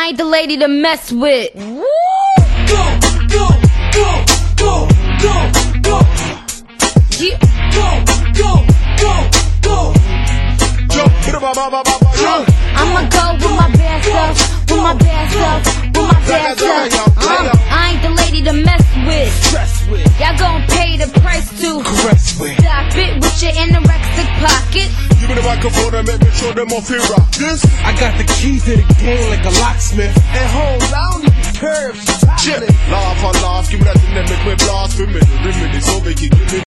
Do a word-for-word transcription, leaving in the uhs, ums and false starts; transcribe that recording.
I ain't the lady to mess with. Woo! Go, go, go, go, go, go. Yeah. Go, go, go, go. Uh, I'ma go with my bad stuff, with my bad stuff, with my bad stuff. Uh, I ain't the lady to mess with. Y'all gon' pay the price to stop it with your anorexic pocket. Give me the microphone and make me show them off here rock this. I got the key to the game like a locksmith. And home, I don't need the curves. Chill it, laugh and laugh, give me that thing that make me blast for me. Remedy so they can give me